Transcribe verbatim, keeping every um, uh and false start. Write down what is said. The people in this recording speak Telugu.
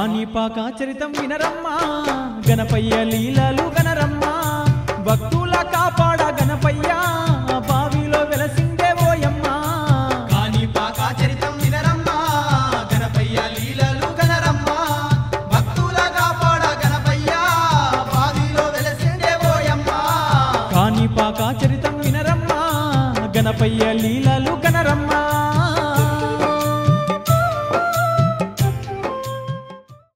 కాణిపాక చరితం వినరమ్మా గణపయ్య లీలలు గనరమ్మా భక్తుల కాపాడ గణపయ్య బావిలో వెలసిందే ఓయమ్మా కాణిపాక చరితం వినరమ్మా గణపయ్య లీలలు గనరమ్మా భక్తుల కాపాడ గణపయ్య బావిలో వెలసిందే ఓయమ్మా కాణిపాక చరితం వినరమ్మా గణపయ్య లీలలు గనరమ్మా